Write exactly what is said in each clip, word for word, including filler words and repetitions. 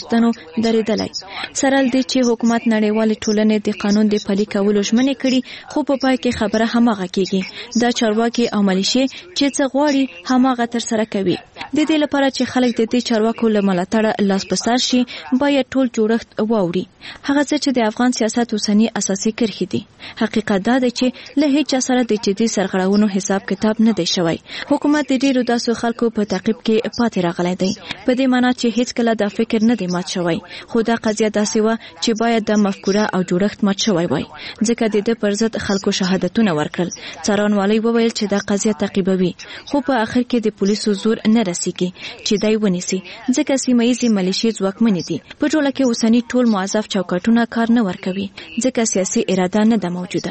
غوښتنو درېدلی. سره له دې چې حکومت نړیوالې ټولنې د قانون د پلي کولو ژمنې کړي، خو په پای کې خبره هماغه کېږي. دا چارواکي او ملیشې چې څه غواړي هماغه ترسره کوي. د دې لپاره چې خلک د دې چارواکو له ملاتړه لاس په سر شي، باید ټول جوړښت واوړي. هغه څه چې د افغان سیاست اوسنی اساسي کرښې دي. حقیقت دا دی چې له هیڅ چا سره د جدي سرغړونو حساب کتاب نه دی شوی. حکومت د ډیرو داسې خلکو په تعقیب کې پاتې راغلی دی. په دې معنی چې هیڅ کله دا فکر نه دی مات شوی، خو دا قضیه داسې وه چې باید د مفکوره او جوړښت مات شوی وای، ځکه د دې پر ضد خلکو شهادتونه ورکړل. څارنوالۍ وویل چې دا قضیه تعقیبوي، خو په اخر کې د پولیسو زور نه رسیږي چې دای ونیسي، ځکه سیمه ییزې ملیشې ځواکمنې دي. په ټوله کې اوسني ټول موظف چوکاټونه کار نه ورکوي، ځکه سیاسي اراده نه ده موجوده.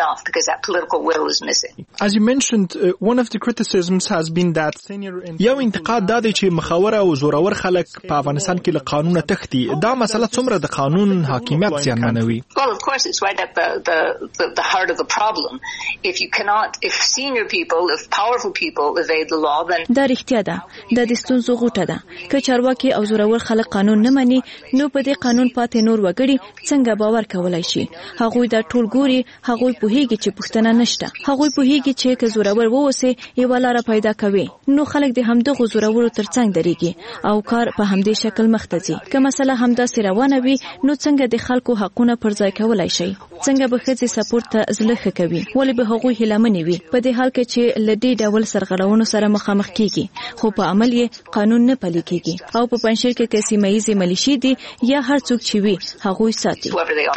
As you mentioned, uh, one of the criticisms has been that senior یو انتقاد دا دی چې مخاور او زورور خلک په افغانستان کې له قانونه تښتي. دا مسله څومره د قانون حاکمیت زیانمنوي؟ Well, of course, it's right at the the the, the heart of the problem. If you cannot, if senior people, if powerful people evade the law, then دا رښتیا ده. دا د ستونزو غوټه ده. که چارواکي او زورور خلک قانون نه مني، نو په دې قانون پاتې نور وګړي څنګه باور کولای شي؟ هغوی دا ټول ګوري، هغوی پوهیږي چې پښتنه نشته. هغوی پوهیږي چې که زورور ووسي یو لار پیدا کوي، نو خلک د همدغه زورورو ترڅنګ درېږي او کار په همدې شکل مخ ته ځي. که مسله همداسې روانه وي، نو څنګه د خلکو حقونه پر ځای کولای شي؟ څنګه به ښځې سپورټ ته زړه ښه کوي؟ ولې به هغوی هیلهمنې وي په دې حال کې چې له دې ډول سرغړونو سره مخامخ کیږي، خو په عمل یې قانون نه پلي کیږي؟ او په پنجشیر کې که سیمه ییزې ملیشې دي یا هر څوک چې وي، هغوی ساتي.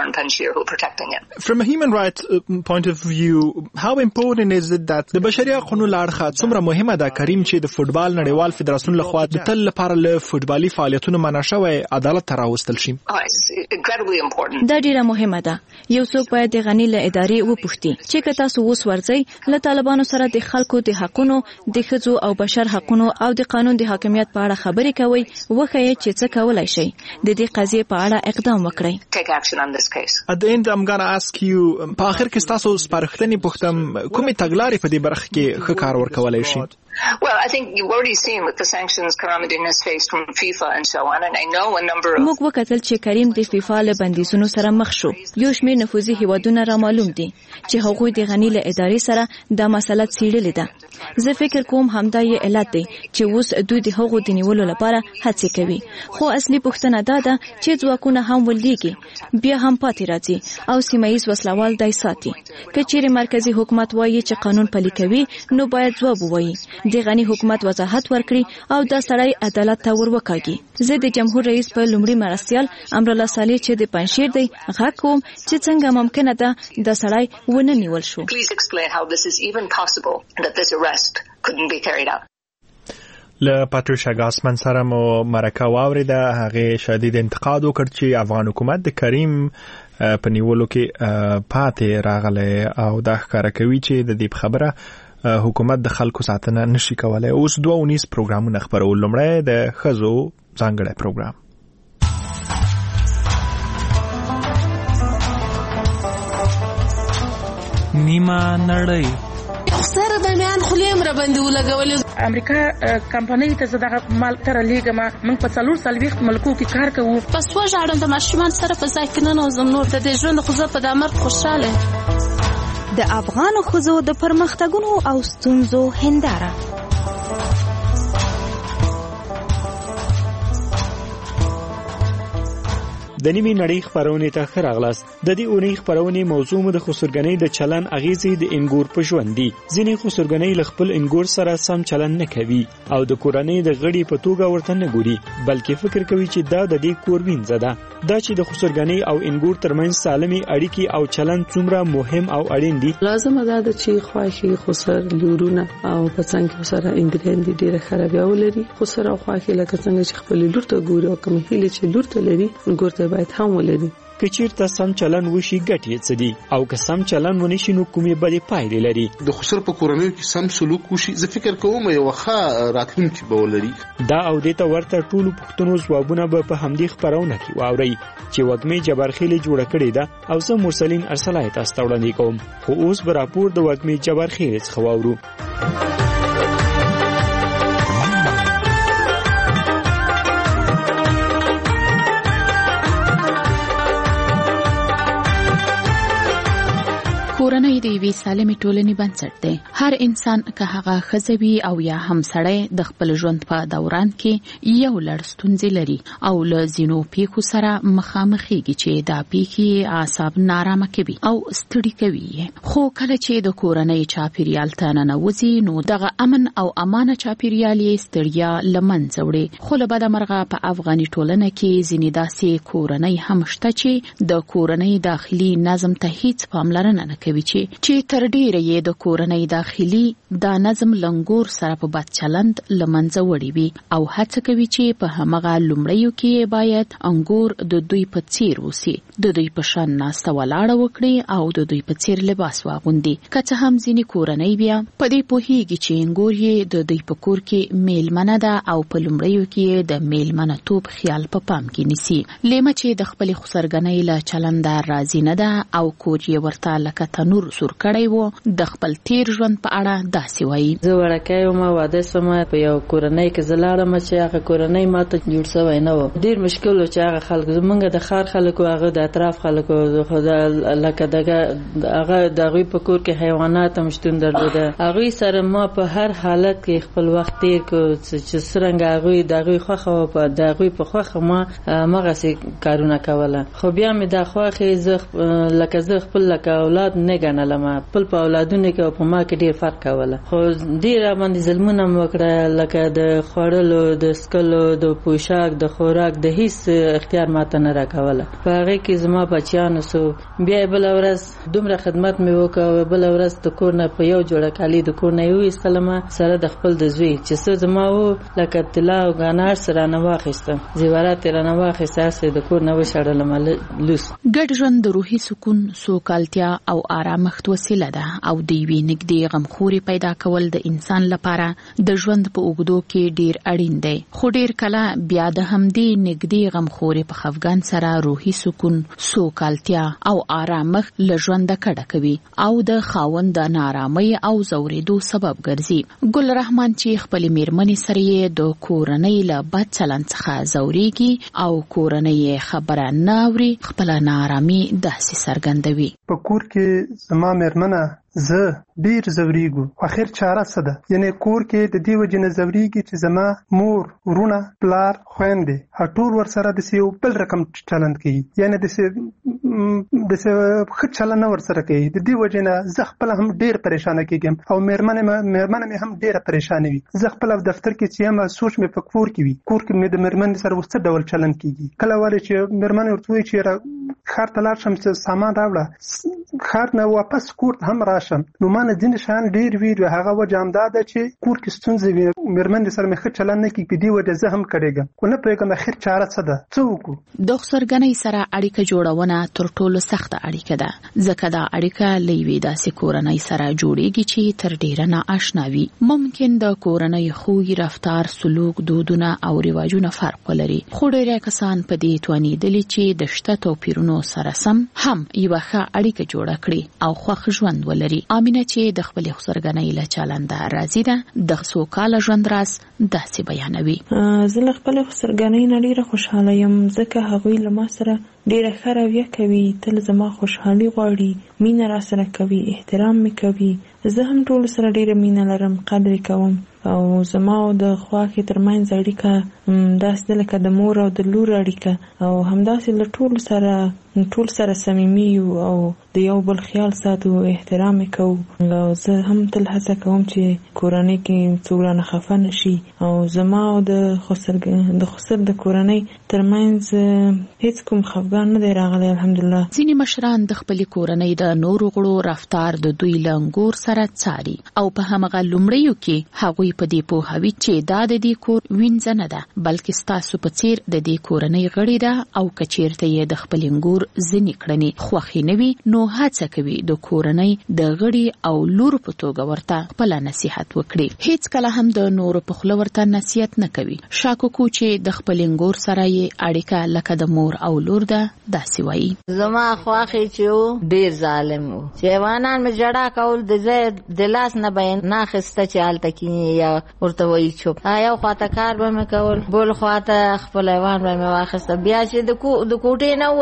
From a human rights point of view, how important is it that د بشري حقوقو له اړخه څومره مهمه ده کریم چې د فوټبال نړیوال فدراسیون لخوا د تل لپاره له فوټبالي فعالیتونو منع شوی عدالت ته راوستل شي؟ دا ډیره مهمه ده. یو څوک باید د غنی له ادارې وپوښتي چې که تاسو اوس ورځئ له طالبانو سره د خلکو د حقونو، د ښځو او بشر حقونو او د قانون د حاکمیت په اړه خبرې کوئ، وښایئ چې څه کولای شئ. د دې قضیې په اړه اقدام وکړئ. At the end, I'm going to ask you, په آخر کې تاسو سپارښتنې پوښتم، کومې تګلارې په دې برخه کې ښه کار ورکولای شي؟ Well, I think you've already seen with the sanctions Karamadin has faced from FIFA and so on, and I know a number of موږ وکتل چې کریم د فیفا له بندیزونو سره مخ شو. یو شمېر نفوذي هیوادونه را معلوم دي چې هغوی د غنی له ادارې سره دا مسله څېړلې ده. زه فکر کوم همدا یې علت دی چې اوس دوی د هغو د نیولو لپاره هڅې کوي. خو اصلي پوښتنه دا ده چې ځواکونه هم ولېږي، بیا هم پاتې راځي او سیمه ییز وسلوال دی ساتي. که چیرې مرکزي حکومت وایي چې قانون پلي کوي، نو باید ځواب ووایي، د غنی حکومت وضاحت ورکړي او دا سړی عدالت ته ور وکاږي. زه د جمهور رئیس په لومړي مرستیال امرالله صالح چې د پنجشیر دی غږ کوم چې څنګه ممکنه ده دا سړی ونه نیول شو. Please explain how this is even possible that this arrest couldn't be carried out. له پاتریشا ګاسمن سره مو مرکه واوریده. هغه شدید انتقاد وکړ چې افغان حکومت د کریم په نیولو کې پاتې راغلی او دا ښکاره کوي چې د دې خبره حکومت د خلکو ساتنه نشي کولای. اوس دوه اونیز پروګرامونه خبرول. لومړی د ښځو ځانګړی پروګرام. نیمه نړۍ سره د میان خلیم را باندې ولګولې. امریکا کمپنۍ ته زداغه مال تر لیګما موږ په څلور سلويخت ملکو کې کار کوو. پس وژاړم د ماشومان سره په ځای کې نه نوزم نور د دې ژوند خو زه په د امر خوشاله. د افغان ښځو د پرمختګونو او ستونزو هنداره. د نیمې نړۍ خبرونه ته ښه راغلاست. د دې اونۍ خبرونه موضوع مو د خسرګنۍ د چلن اغیزې د انګور په ژوند دي. ځینې خسرګنۍ ل خپل انګور سره سم چلن نه کوي او د کورنۍ د غړي په توګه ورته نه ګوري، بلکې فکر کوي چې دا د دې کور وینځه ده. دا چې د خسرګنۍ او انګور ترمنځ سالمي اړیکې او چلن څومره مهم او اړین دي. لازم ده چې خواخي خسر لورونه او پڅنګ سره انګریډینټ ډیره خرابې ولري. خسر او خواخي لکه څنګه چې خپل لور ته ګوري او کوم هیله چې لور ته لري انګور ته باید هم ولري. که چیرته سم چلن وشي ګټې څه دي او که سم چلن ونشي نو کومې بدې پایلې لري. د خسر په کورنۍ کې سم سلوک وشي زه فکر کوم یو ښه راتلونکی به ولري. دا او دې ته ورته ټولو پوښتنو ځوابونه به په همدې خبرونه کې واورئ چې وږمې جبارخیلې جوړه کړې ده او زه مرسلین ارسلای تاسو ته وړاندې کوم. خو اوس به راپور د وږمې جبارخیلې څخه واورو. کورنۍ د یوې سالمې ټولنې بنسټ دی. هر انسان که هغه ښځه وي او یا هم سړی د خپل ژوند په دوران کې یو لړ ستونزې لري او له ځینو پیښو سره مخامخېږي چې دا پیښې اعصاب نارامه کوي او ستړي کوي. خو کله چې د کورنۍ چاپیریال ته ننوځي نو دغه امن او امانه چاپیریال یې ستړیا له منځه وړي. خو له بده مرغه په افغاني ټولنه کې ځینې داسې کورنۍ هم شته چې د کورنۍ داخلي نظم ته هیڅ پاملرنه نه کوي چې چې تر ډیره یې د کورنۍ داخلي دا نظم لنګور سره په بد چلند لمنځه وړي وي او هڅه کوي چې په همغه لومړیو کې باید انګور د دوی په څیر وسی، د دوی په شان ناسته ولاړه وکړي او د دوی په څیر لباس واغوندي. که څه هم ځینې کورنۍ بیا په دې پوهیږي چې انګور یې د دوی په کور کې میلمنه ده او په لومړیو کې د میلمنه توب خیال په پام کې نیسي. لیمه چې د خپل خسرګنۍ له چلند راضي نه ده او کور یې ورته لکه تنور سور کړی وو، د خپل تیر ژوند په اړه داسې وایي: زه وړکۍ وم، واده شوم په یو کورنۍ کې، زه لاړم چې هغه کورنۍ ماته جوړ شوی نه و. ډېر مشکل و چې هغه خلک زمونږ د ښار خلک و، هغه د اطراف خلک و، لکه دغه هغه د هغوی په کور کې حیوانات هم شتون درلوده. هغوی سره ما په هر حالت کې خپل وخت تیر کړ چې څرنګه هغوی د هغوی خوښه وه، په د هغوی په خوښه ما همغسې کارونه کوله. خو بیا مې دا خوښې زه لکه زه خپل لکه اولاد نه ګڼلم، خپل په اولادونو کې او په ما کې ډېر فرق کوله. خو ډېر راباندې ظلمونه مې وکړه، لکه د خوړلو، د څکلو، د پوشاک، د خوراک، د هیڅ اختیار ماته نه راکوله. په هغې کې زما بچیانو سو. بیا یې بله ورځ دومره خدمت مې وکړ، بله ورځ د کور نه په یو جوړه کالي د کور نه یې وایستلم سره د خپل د زوی چې څه زما و، لکه طلا او ګاڼه هر څه رانه واخیسته، زیورات یې رانه واخیسته، هر څه د کور نه وشړلم لوس. ګډ ژوند د روحي سکون، سوکالتیا او آرامښت وسیله ده او د یوې نږدې غمخوري پیدا کول د انسان لپاره د ژوند په اوږدو کې ډیر اړین دی. خو ډیر کله بیا د همدې نږدې غمخوري په خفګان سره روحي سکون، سوکالتیا او آرامښت له ژونده کډه کوي او د خاوند د ناارامۍ او ځورېدو سبب ګرځي. ګل رحمان چې خپلې میرمنې سره یې د کورنۍ له بد چلند څخه ځورېږي او کورنۍ یې خبره نه اوري، خپله ناارامي داسې څرګندوي: په کور کې زما میرمنه زه ډیر زوریږو، اخر چاره څه ده؟ یعنی کور کې د دې وجې نه زوریږي چې زما مور، ورونه، پلار، خویندې ټول ورسره داسې یو بل رقم چلند کوي، یعنی داسې داسې ښه چلند نه ورسره کوي. د دې وجې نه زه خپله هم ډیر پریشانه کېږم او میرمنې میرمنه مې هم ډیره پریشانه وي. زه خپله دفتر کې چې یم سوچ مې په کور کې وي، کور کې مې د میرمنې سره اوس څه ډول چلند کېږي. کله ولې چې میرمنې ورته وایي چې ښار ته لاړ شم چې سامان راوړه، ښار نه واپس کور ته هم راشم، نو ما نه ځینې شیان ډېر ویري. هغه وجه همدا ده چې کور کې ستونزې وي، میرمنې سره مې ښه چلند نه کېږي، په دې وجه زه هم کړېږم، خو نه پوهېږم اخر چاره څه ده، څه وکړو. د خسرګنۍ سره اړیکه جوړونه تر ټولو سخته اړیکه ده، ځکه دا اړیکه له یوې داسې کورنۍ سره جوړېږي چې تر ډېره نااشنا وي. ممکن د کورنۍ خوی، رفتار، سلوک، دودونه او رواجونه فرق ولري، خو ډېری کسان په دې توانېدلي چې د شته توپیرونو سره سم هم یوه ښه اړیکه جوړه کړي او خوښ ژوند ولري. امینه چې د خپل خسرګنۍ له چلنده راضي ده، د سوکاله ژوند راز داسې بیانوي: زه له خپل خسرګنۍ نه ډیره خوشحاله یم، ځکه هغوی له ما سره ډیره ښه رویه کوي، تل زما خوشحالي غواړي، مینه را سره کوي، احترام می کوي. زه هم ټول سره ډیره مینه لرم، قدر کوم او زما او د خواښې ترمنځ اړیکه داسې ده لکه د مور او د لور اړیکه، او همداسې له ټول سره ټول سره صمیمي یو او د یو بل خیال ساتو، احترام کوو. او زه هم تل هڅه کوم چې کورنۍ کې څوک رانه خفه نه شي، او زما او د خسر د خسر د کورنۍ ترمنځ هیڅ کوم خفګان نه دی راغلی، الحمدلله. ځینې مشران د خپلې کورنۍ د نورو غړو رفتار د دوی له انګور سره څاري او په همغه لومړیو کې هغوی په دې پوهوي چې دا د دې کور وینځه نه ده، بلکې ستاسو په څیر د دې کورنۍ غړي ده، او که چیرته یې د خپل انګور ځینې کړنې خوښې نه وي نو هڅه کوي د کورنۍ د غړي او لور په توګه ورته خپله نصیحت وکړي. هیڅ کله هم د نورو په خوله ورته نصیحت نه کوي. شاکوکو چې د خپل انګور سره یې اړیکه لکه د مور او لور ده داسې وایي: زما خواښې چې و ډېر ظالم و، چې حیوانان مې ژړا کول، د ځای د لاس نه به یې ناخیسته چې هلته کینې یا ورته وایي چوپ. یو خواته کار به مې کول، بل خواته خپل حیوان به مې واخیسته. بیا چې د کوټې نه ووتم د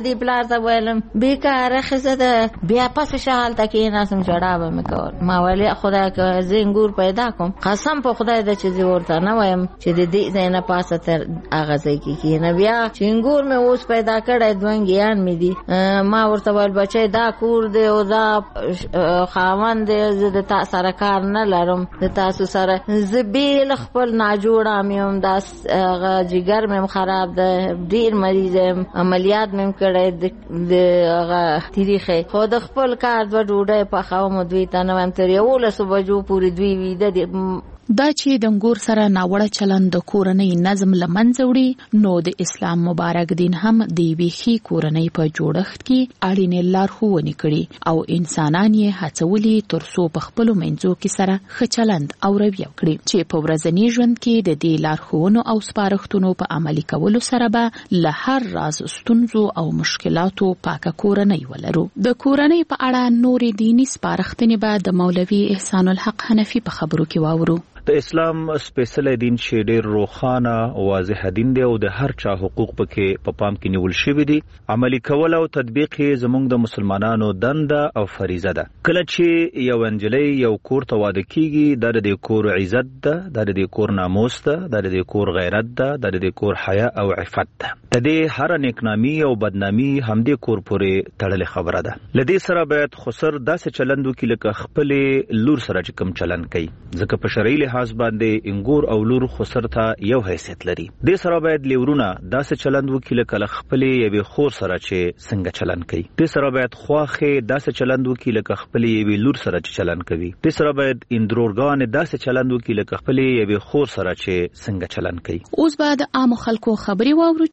دی پلار ته ویلم بیکاره ښځه ده بیا پس شهالته کېناستم ژړا به مې کول ما ویل خدای که زه انګور پیدا کوم قسم په خدای ده چې زه ورته نه وایم چې د دې ځای نه پاسه تر هغه ځای کې کښېنه بیا چې انګور مې اوس پیدا کړی دوه مې دي ما ورته ویل بچی دا کور دی او دا خاوند دی زه د تا سره کار نه لرم د تاسو سره زه بیل خپل ناجوړه مې یم دا جګر مې خراب ده ډېر مریض یم عملیات مې کړی د هغه تریخې خو د خپل کار دوه ډوډۍ پخوم دوی ته نه وایم تر یولسو بجو پورې دوی ویده دي دا چې د انګور سره ناوړه چلند د کورنۍ نظم له منځه وړي نو د اسلام مبارک دین هم د یوې ښې کورنۍ په جوړښت کې اړینې لارښوونې کړي او انسانان یې هڅولي تر څو په خپلو منځو کې سره ښه چلند او رویه وکړي چې په ورځني ژوند کې د دې لارښوونو او سپارښتنو په عملي کولو سره به له هر راز ستونزو او مشکلاتو پاکه کورنۍ ولرو. د کورنۍ په اړه نورې دیني سپارښتنې به د مولوي احسان الحق حنفي په خبرو کې واورو. د اسلام سپیشل دین چې ډېر روښانه واضح دین دی او د هر چا حقوق پکې په پام کې نیول شوی دي عملی کول او تطبیق یې زموږ د مسلمانانو دنده او فریضه ده. کله چې یو انجلۍ یو کور ته واده کیږي د دې کور عزت ده د دې کور ناموس ده د دې کور غیرت ده د دې کور حیا او عفت ده. د دې هر نیکنامي او بدنامي همدې کور پورې تړلې خبره ده. لدې سره باید خسر داسې چلند وکړي لکه خپل لور سره چې کوم چلند کوي ځکه په شرعي لحاظ باندې انګور او لور خسر ته یو حیثیت لري. دې سره باید لیورونه داسې چلند وکړي لکه خپل یوې خور سره چې څنګه چلند کوي. دې سره باید خواخې داسې چلند وکړي لکه خپل یوې لور سره چې چلند کوي. دې سره باید اندرورګان داسې چلند وکړي لکه خپل یوې خور سره چې څنګه چلند کوي. اوس بعد عام خلکو خبري واورو